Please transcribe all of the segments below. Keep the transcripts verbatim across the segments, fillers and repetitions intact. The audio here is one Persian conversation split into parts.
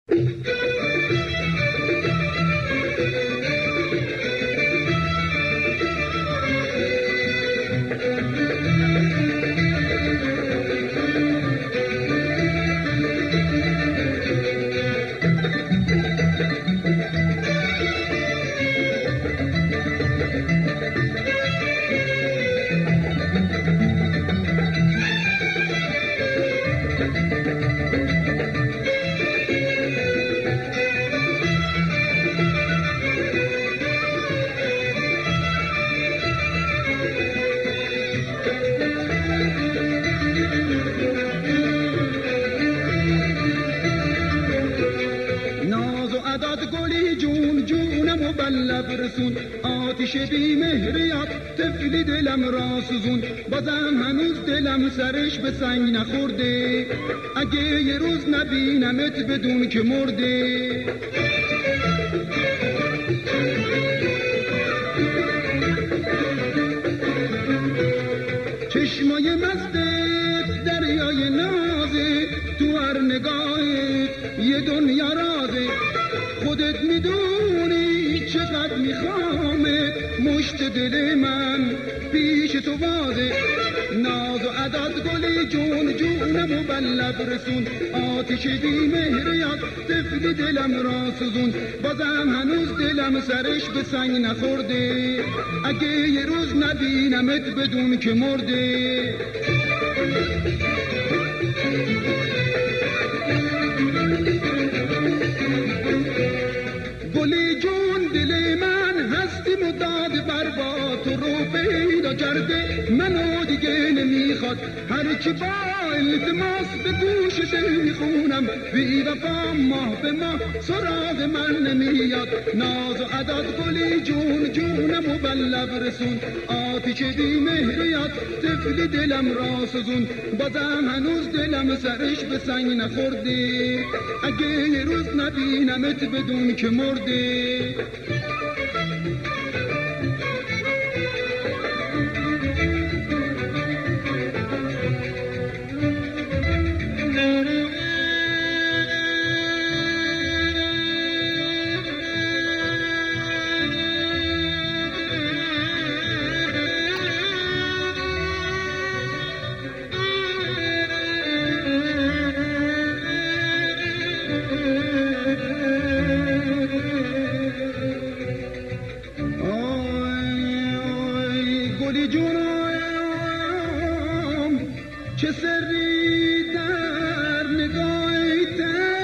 برسون آتش بی مهریت طفلی دلم را سوزون، بازم هنوز دلم سرش به سنگ نخورده، اگه یه روز نبینمت بدون که مرده. چشمای مستت دریای نازه، تو هر نگاهت یه دنیا رازه، خودت میدونی چقدر میخوامت، مشت دل من پیش تو بازه. ناز و عدد گلی جون جونمو بلب رسون، آتش بی مهریت طفلی دلم را سوزون، بازم هنوز دلم سرش به سنگ نخورده، اگه یه روز نبینمت بدون که مرده. گلی جون دل من هستی مداد برباد، تو رو پیدا کرده منو دیگه نمیخواد، هرچی با التماس به گوشش میخونم، بی وفا ماه به ماه سراغ من نمیاد. ناز و عدد گلی جون جونمو بلب رسون، آتش بی مهریت طفلی دلم را سوزون، بازم هنوز دلم سرش به سنگ نخورده، اگه یه روز نبینمت بدون که مرده. گلی جونم چه سری در نگاهت،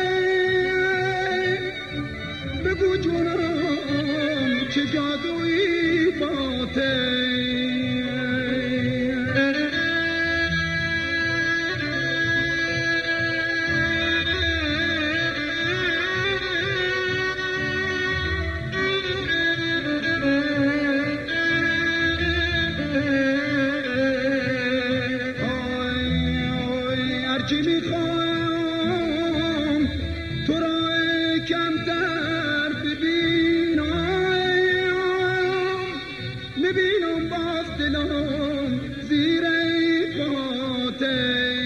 بگو جونم چه جادویی باته. چی میخوام تو را کمتر ببینم، میبینم باز دلم زیر پاته.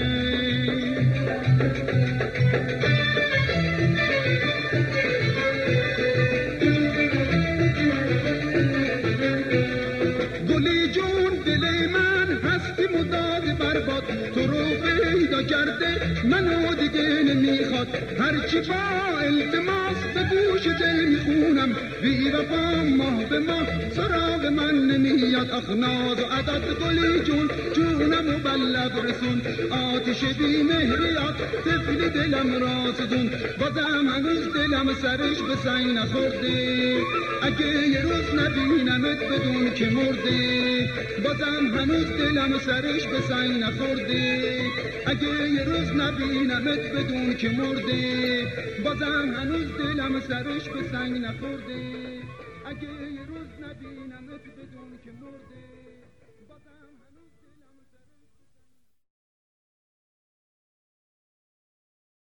گلی جون دل من هستی مداد برباد، تو رو پیدا کرده منو دیگه نمیخواد، هرچی با التماس به گوش دل میخونم، بی وفا ماه به ماه سراغ من نمیاد. آخ ناز و عدد گلی جون جونمو بلب رسون، آتش بی مهریت طفلی دلم را سوزون، بازم هنوز دلم سرش به سنگ نخورده، اگه یه روز نبینمت بدون که مرده. بازم هنوز دلم سرش به سنگ نخورده، اگه یه روز نبینمت بدون که مرده. بازم هنوز دلم سرش به سنگ نخورده، اگه یه روز نبینمت بدون که مرده. بازم